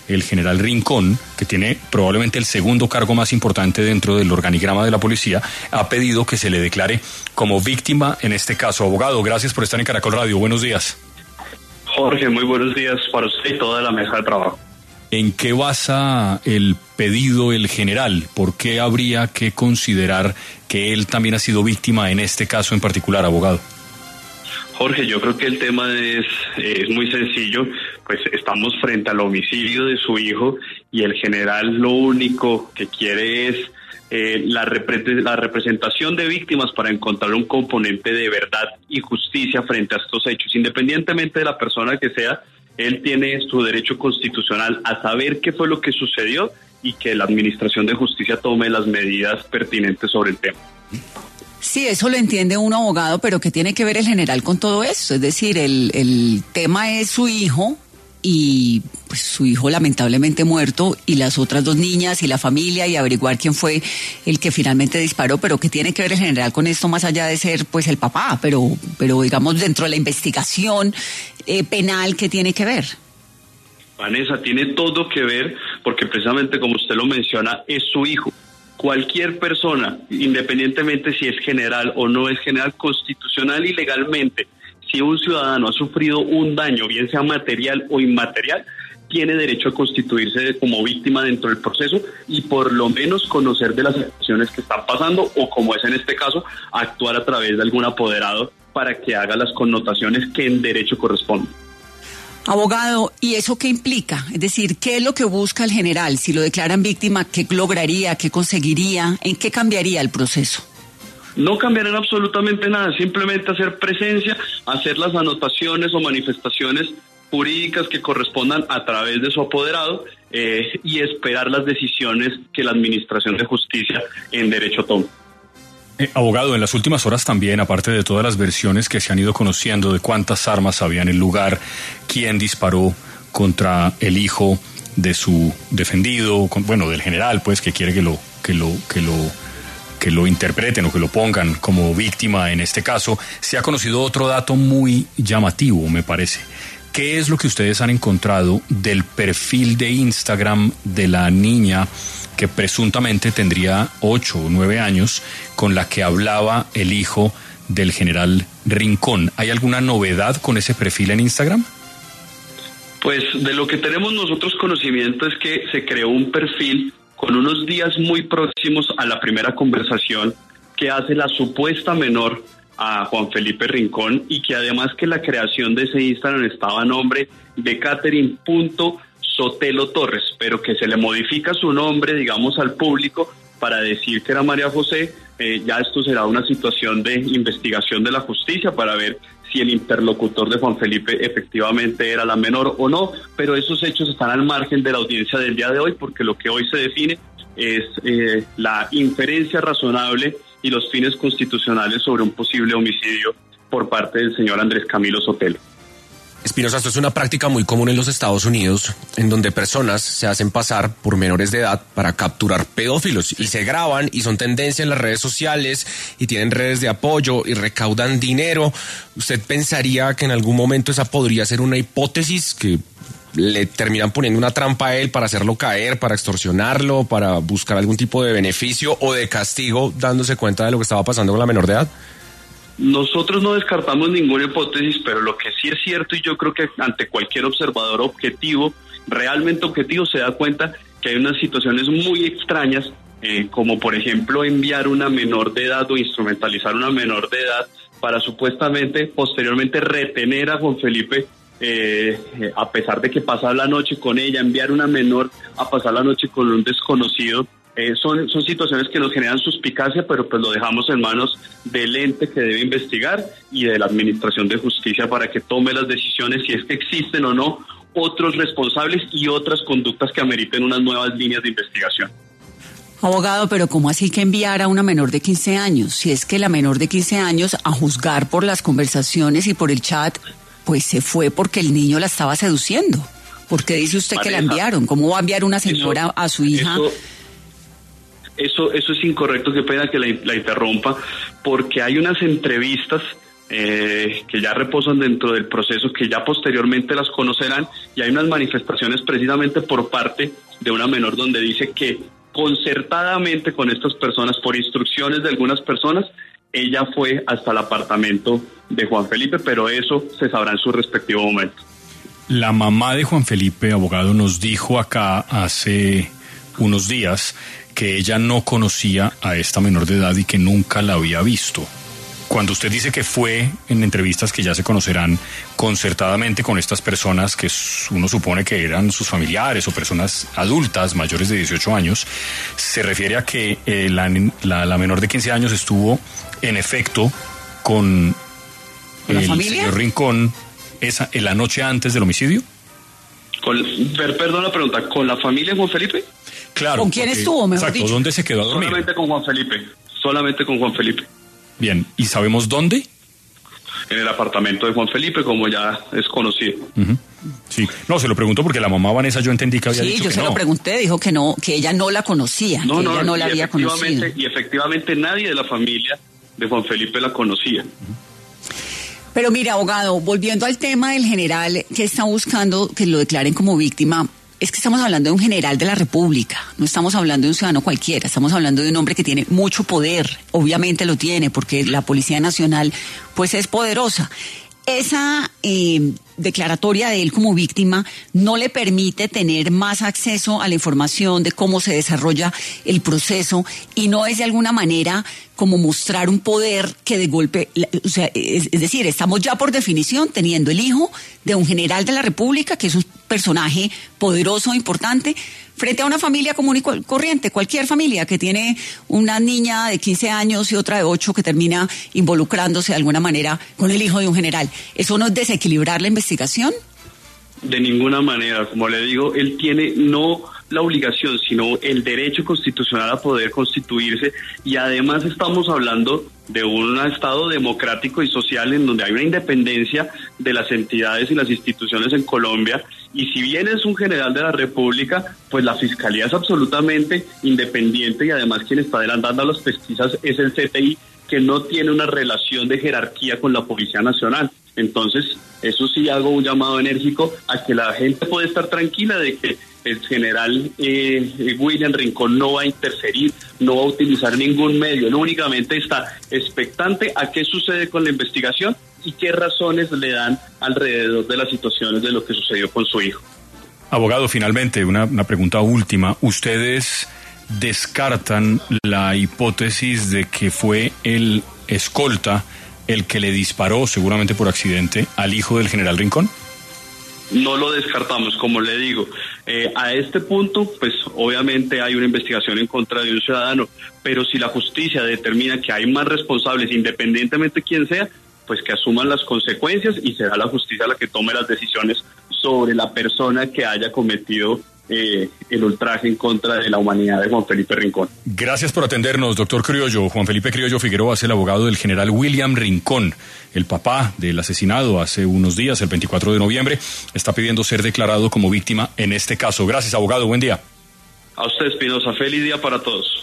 el general Rincón, que tiene probablemente el segundo cargo más importante dentro del organigrama de la policía, ha pedido que se le declare como víctima en este caso. Abogado, gracias por estar en Caracol Radio. Buenos días. Jorge, muy buenos días para usted y toda la mesa de trabajo. ¿En qué basa el pedido el general? ¿Por qué habría que considerar que él también ha sido víctima en este caso en particular, abogado? Jorge, yo creo que el tema es muy sencillo, pues estamos frente al homicidio de su hijo y el general lo único que quiere es la representación de víctimas para encontrar un componente de verdad y justicia frente a estos hechos. Independientemente de la persona que sea, él tiene su derecho constitucional a saber qué fue lo que sucedió y que la Administración de Justicia tome las medidas pertinentes sobre el tema. Sí, eso lo entiende un abogado, pero ¿qué tiene que ver el general con todo esto? Es decir, el tema es su hijo y pues su hijo lamentablemente muerto y las otras dos niñas y la familia y averiguar quién fue el que finalmente disparó, pero ¿qué tiene que ver el general con esto más allá de ser pues el papá? Pero digamos dentro de la investigación penal, ¿qué tiene que ver? Vanessa, tiene todo que ver porque precisamente como usted lo menciona, es su hijo. Cualquier persona, independientemente si es general o no es general, constitucional y legalmente, si un ciudadano ha sufrido un daño, bien sea material o inmaterial, tiene derecho a constituirse como víctima dentro del proceso y por lo menos conocer de las acciones que están pasando o, como es en este caso, actuar a través de algún apoderado para que haga las connotaciones que en derecho corresponden. Abogado, ¿y eso qué implica? Es decir, ¿qué es lo que busca el general? Si lo declaran víctima, ¿qué lograría? ¿Qué conseguiría? ¿En qué cambiaría el proceso? No cambiarán absolutamente nada, simplemente hacer presencia, hacer las anotaciones o manifestaciones jurídicas que correspondan a través de su apoderado y esperar las decisiones que la Administración de Justicia en derecho tome. Abogado, en las últimas horas también, aparte de todas las versiones que se han ido conociendo de cuántas armas había en el lugar, quién disparó contra el hijo de su defendido, del general, pues, que quiere que lo interpreten o que lo pongan como víctima en este caso, se ha conocido otro dato muy llamativo, me parece. ¿Qué es lo que ustedes han encontrado del perfil de Instagram de la niña que presuntamente tendría 8 o 9 años, con la que hablaba el hijo del general Rincón? ¿Hay alguna novedad con ese perfil en Instagram? Pues de lo que tenemos nosotros conocimiento es que se creó un perfil con unos días muy próximos a la primera conversación que hace la supuesta menor a Juan Felipe Rincón y que además que la creación de ese Instagram estaba a nombre de Catherine.Sotelo Torres, pero que se le modifica su nombre, digamos, al público para decir que era María José. Ya esto será una situación de investigación de la justicia para ver si el interlocutor de Juan Felipe efectivamente era la menor o no, pero esos hechos están al margen de la audiencia del día de hoy porque lo que hoy se define es la inferencia razonable y los fines constitucionales sobre un posible homicidio por parte del señor Andrés Camilo Sotelo. Espinosa, esto es una práctica muy común en los Estados Unidos, en donde personas se hacen pasar por menores de edad para capturar pedófilos y se graban y son tendencia en las redes sociales y tienen redes de apoyo y recaudan dinero. ¿Usted pensaría que en algún momento esa podría ser una hipótesis, que le terminan poniendo una trampa a él para hacerlo caer, para extorsionarlo, para buscar algún tipo de beneficio o de castigo, dándose cuenta de lo que estaba pasando con la menor de edad? Nosotros no descartamos ninguna hipótesis, pero lo que sí es cierto, y yo creo que ante cualquier observador objetivo, realmente objetivo, se da cuenta que hay unas situaciones muy extrañas, como por ejemplo enviar una menor de edad o instrumentalizar una menor de edad para supuestamente posteriormente retener a Juan Felipe, a pesar de que pasa la noche con ella, enviar una menor a pasar la noche con un desconocido. Son situaciones que nos generan suspicacia, pero pues lo dejamos en manos del ente que debe investigar y de la Administración de Justicia para que tome las decisiones si es que existen o no otros responsables y otras conductas que ameriten unas nuevas líneas de investigación. Abogado, pero ¿cómo así que enviar a una menor de 15 años? Si es que la menor de 15 años, a juzgar por las conversaciones y por el chat, pues se fue porque el niño la estaba seduciendo. ¿Por qué dice usted que la enviaron? ¿Cómo va a enviar una señora a su hija? Eso es incorrecto, qué pena que la interrumpa, porque hay unas entrevistas que ya reposan dentro del proceso, que ya posteriormente las conocerán, y hay unas manifestaciones precisamente por parte de una menor donde dice que concertadamente con estas personas, por instrucciones de algunas personas, ella fue hasta el apartamento de Juan Felipe, pero eso se sabrá en su respectivo momento. La mamá de Juan Felipe, abogado, nos dijo acá hace unos días que ella no conocía a esta menor de edad y que nunca la había visto. Cuando usted dice que fue en entrevistas que ya se conocerán concertadamente con estas personas que uno supone que eran sus familiares o personas adultas mayores de 18 años, ¿se refiere a que la menor de 15 años estuvo en efecto con el señor Rincón la noche antes del homicidio? Perdón la pregunta, ¿con la familia de Juan Felipe? Claro. ¿Con quién estuvo, mejor dicho? ¿Dónde se quedó a dormir? Solamente con Juan Felipe. Bien, ¿y sabemos dónde? En el apartamento de Juan Felipe, como ya es conocido. Uh-huh. Sí, no, se lo pregunto porque la mamá Vanessa yo entendí que había dicho que no. Sí, yo se lo pregunté, dijo que no, que ella no la conocía, que ella no la había conocido. Y efectivamente nadie de la familia de Juan Felipe la conocía. Pero mira, abogado, volviendo al tema del general que está buscando que lo declaren como víctima, es que estamos hablando de un general de la República, no estamos hablando de un ciudadano cualquiera, estamos hablando de un hombre que tiene mucho poder, obviamente lo tiene, porque la Policía Nacional pues es poderosa. Esa declaratoria de él como víctima no le permite tener más acceso a la información de cómo se desarrolla el proceso y no es de alguna manera como mostrar un poder que de golpe, o sea, es decir, estamos ya por definición teniendo el hijo de un general de la República, que es un personaje poderoso, importante, frente a una familia común y corriente, cualquier familia que tiene una niña de 15 años y otra de 8 que termina involucrándose de alguna manera con el hijo de un general. ¿Eso no es desequilibrar la investigación? De ninguna manera, como le digo, él tiene no la obligación, sino el derecho constitucional a poder constituirse, y además estamos hablando de un Estado democrático y social en donde hay una independencia de las entidades y las instituciones en Colombia, y si bien es un general de la República, pues la Fiscalía es absolutamente independiente, y además quien está adelantando las pesquisas es el CTI, que no tiene una relación de jerarquía con la Policía Nacional. Entonces, eso sí hago un llamado enérgico a que la gente puede estar tranquila de que el general William Rincón no va a interferir, no va a utilizar ningún medio, él únicamente está expectante a qué sucede con la investigación y qué razones le dan alrededor de las situaciones de lo que sucedió con su hijo. Abogado, finalmente, una pregunta última. ¿Ustedes descartan la hipótesis de que fue el escolta el que le disparó, seguramente por accidente, al hijo del general Rincón? No lo descartamos, como le digo. A este punto, pues obviamente hay una investigación en contra de un ciudadano, pero si la justicia determina que hay más responsables, independientemente de quién sea, pues que asuman las consecuencias y será la justicia la que tome las decisiones sobre la persona que haya cometido el ultraje en contra de la humanidad de Juan Felipe Rincón. Gracias por atendernos, doctor Criollo. Juan Felipe Criollo Figueroa es el abogado del general William Rincón, el papá del asesinado hace unos días, el 24 de noviembre, está pidiendo ser declarado como víctima en este caso. Gracias, abogado, buen día. A usted, Espinosa, feliz día para todos.